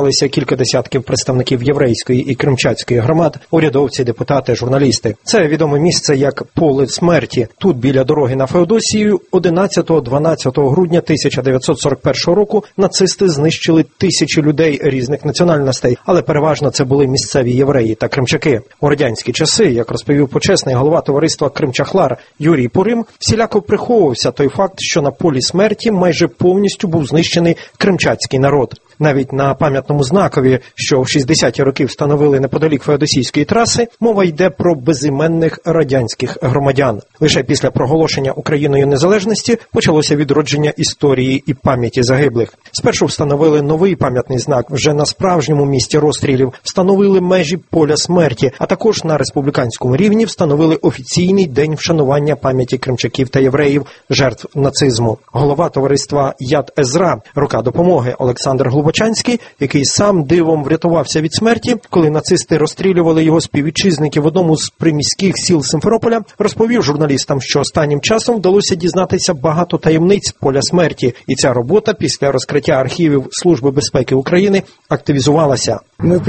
зібралися кілька десятків представників єврейської і кримчацької громад, урядовці, депутати, журналісти. Це відоме місце як поле смерті. Тут, біля дороги на Феодосію, 11-12 грудня 1941 року нацисти знищили тисячі людей різних національностей, але переважно це були місцеві євреї та кримчаки. У радянські часи, як розповів почесний голова товариства «Кримчахлар» Юрій Пурим, всіляко приховувався той факт, що на полі смерті майже повністю був знищений кримчацький народ. Навіть на пам'ятному знакові, що в 60-ті роки встановили неподалік Феодосійської траси, мова йде про безіменних радянських громадян. Лише після проголошення Україною незалежності почалося відродження історії і пам'яті загиблих. Спершу встановили новий пам'ятний знак, вже на справжньому місці розстрілів, встановили межі поля смерті, а також на республіканському рівні встановили офіційний день вшанування пам'яті кримчаків та євреїв, жертв нацизму. Голова товариства «Яд Езра», рука допомоги Олександр Глубочанський, який сам дивом врятувався від смерті, коли нацисти розстрілювали його співвітчизників в одному з приміських сіл Симферополя, розповів журналістам, що останнім часом вдалося дізнатися багато таємниць поля смерті, і ця робота після розкриття архівів Служби безпеки України активізувалася.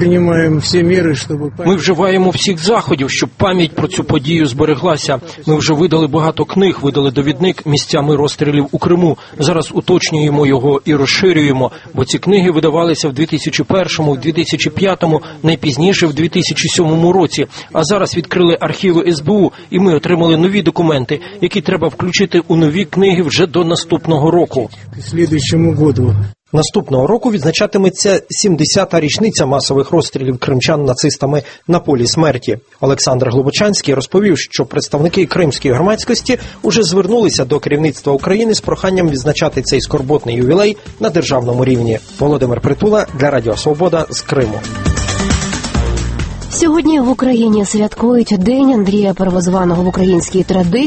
Ми вживаємо всіх заходів, щоб пам'ять про цю подію збереглася. Ми вже видали багато книг, видали довідник місцями розстрілів у Криму. Зараз уточнюємо його і розширюємо, бо ці книги видавалися в 2001-му, в 2005-му, найпізніше в 2007 році. А зараз відкрили архіви СБУ, і ми отримали нові документи, які треба включити у нові книги вже до наступного року. Наступного року відзначатиметься 70-та річниця масових розстрілів кримчан нацистами на полі смерті. Олександр Глубочанський розповів, що представники кримської громадськості уже звернулися до керівництва України з проханням відзначати цей скорботний ювілей на державному рівні. Володимир Притула для Радіо Свобода з Криму. Сьогодні в Україні святкують День Андрія Первозваного в українській традиції.